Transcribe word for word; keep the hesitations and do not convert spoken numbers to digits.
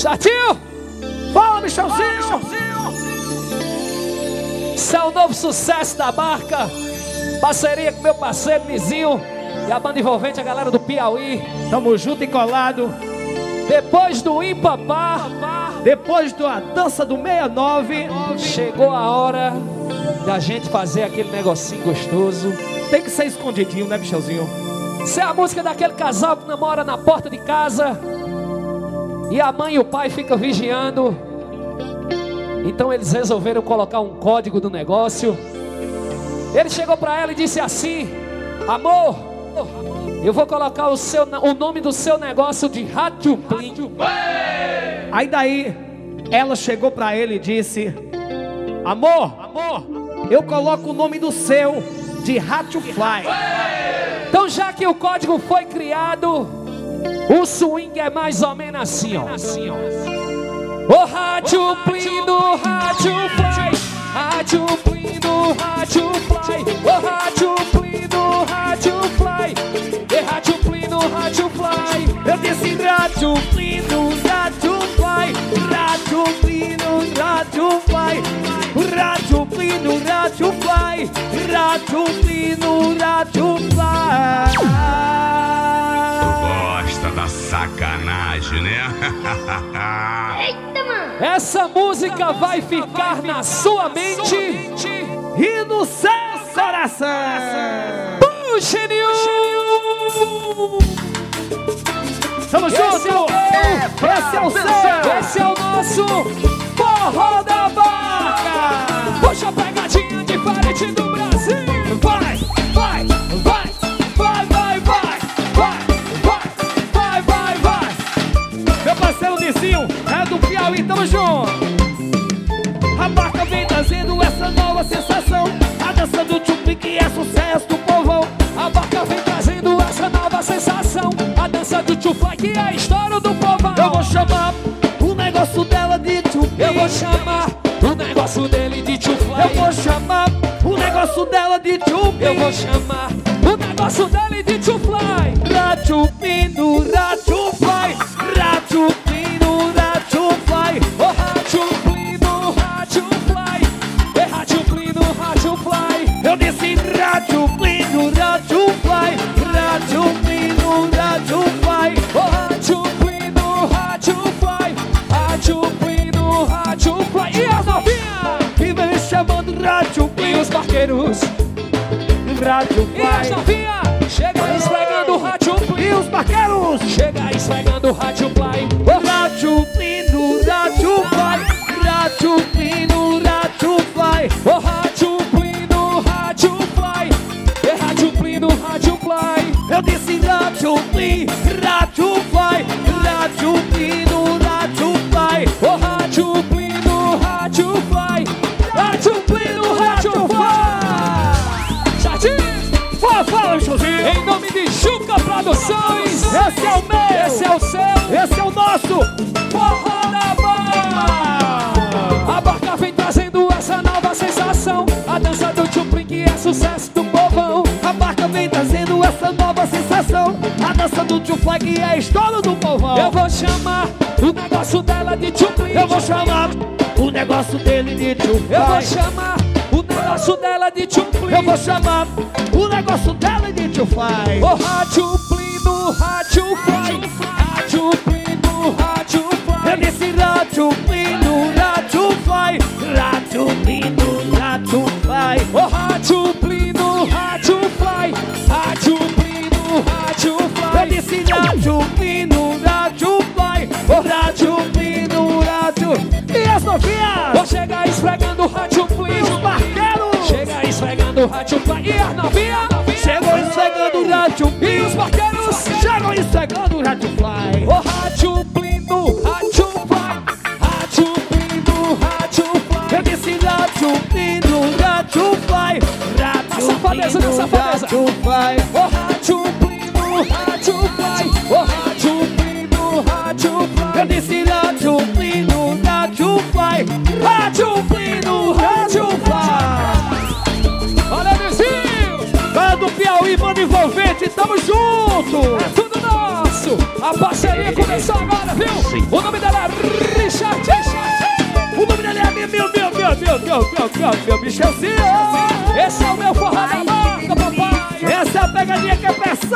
Chatinho! Fala, Michelzinho! Esse é o novo sucesso da marca. Parceria com meu parceiro Nizinho e a banda envolvente, a galera do Piauí. Tamo junto e colado. Depois do Impapá, depois da dança do sessenta e nove, chegou a hora da gente fazer aquele negocinho gostoso. Tem que ser escondidinho, né, Michelzinho? Isso é a música daquele casal que namora na porta de casa e a mãe e o pai ficam vigiando. Então eles resolveram colocar um código do negócio. Ele chegou pra ela e disse assim: amor, eu vou colocar o, seu, o nome do seu negócio de Rádio Plim. Aí daí ela chegou pra ele e disse: amor, amor, eu coloco o nome do seu de Rádio Fly. Então já que o código foi criado, o swing é mais ou menos assim, ó. Assim, ó. O Rádio Plim do Rádio Fly, Rádio Plim do Rádio Fly, o Rádio Plim do Rádio Fly, e Rádio Plim do Rádio Fly. Eu disse Rádio Plim do Rádio Fly, Rádio Plim do Rádio Fly, Rádio Plim do Rádio Fly, Rádio Plim do Rádio Fly. Gosta da sacanagem, né? Eita, mano! Essa música vai ficar na sua mente e no seu coração. Puxa, Tamo junto! Esse é o meu, esse é o seu, esse é o nosso Forró da Vaca. Puxa a pegadinha diferente do Brasil. Vai, vai, vai, vai, vai, vai, vai, vai, vai, vai, vai. Meu parceiro Nizinho é do Piauí, tamo junto. A Vaca vem trazendo essa nova sensação, a dança do Tchupim que é sucesso do povão. A Vaca vem trazendo essa nova sensação, a dança do Tchufly que é a história do povão. Eu vou chamar o negócio dela de Tchupim. Eu vou chamar o negócio dele de Tchufly. Eu vou chamar o negócio dela de Tchupim. Eu vou chamar o negócio dele de Tchufly. Rádio Plim do Rádio Fly, Rádio Plim do Rádio Fly, o Rádio Plim do Rádio Fly, é Rádio Plim do Rádio Fly. Eu disse Rádio Plim do Rádio Fly, Rádio Plim do Rádio Fly, o Rádio Plim do Rádio Fly, Rádio Plim do Rádio Fly. E as novinhas que vem me chamando Rádio Plim. E os barqueiros Rádio Fly. E as novinhas chega esfregando o Rádio Plim. E os barqueiros chega esfregando o Rádio Fly. O Rádio Plim do Rádio Fly, Rádio Plim do Rádio Fly, o Rádio Plim do Rádio Fly, é Rádio Plim do Rádio Fly. Eu disse Rádio Plim, Rádio Fly, Rádio Plim do Rádio Fly, o Rádio Plim do Rádio Fly, Rádio Plim do Rádio Fly. Chatinho, fala, fala, Michelzinho. Em nome de Juca Produções, esse é o meu, esse é o seu, esse é o nosso Forró da Vaca. A Vaca vem trazendo essa nova sensação, a dança do Tchupim que é sucesso do povão. A Vaca vem trazendo essa nova sensação, a dança do Tchufly que é a história do povão. Eu vou chamar o negócio dela de Tchupim. Eu vou chamar o negócio dele de Tchufly. Eu vou chamar o negócio dela de Tchupim. Eu vou chamar o negócio dela de Tchufly. O Rádio Plim do Rádio Fly, Rádio Plim do Rádio Fly. Eu disse Rádio Plim do Rádio Fly, Rádio Plim do Rádio Fly. O Rádio Plim do Rádio Fly, Rádio Plim do Rádio Fly. Eu disse Rádio Plim do Rádio Fly, o Rádio Plim do Rádio. E as novinhas vou chegar esfregando o Rádio Plim. E os barqueiros chega esfregando o Rádio Fly. E as novinhas chegou esfregando o Rádio Plim. E os barqueiros chegam esfregando o Rádio Fly. O Rádio Plim do Rádio Fly, Rádio Plim do Rádio Fly. Eu disse Rádio Plim do Rádio Fly, Rádio Plim do Rádio Fly. O Rádio Plim do Rádio Fly, o Rádio Plim do Rádio Fly. Eu disse Rádio Plim do Rádio Fly, Rádio Plim do Rádio Fly. Olha, Nizinho, Banda do Piauí, banda envolvente, tamo junto. É tudo nosso. A parceria começou agora, viu? O nome dela é meu, meu, meu, meu, meu bicho é assim, ó. Esse é o meu forró da boca, papai. Essa é a pegadinha que é pressão.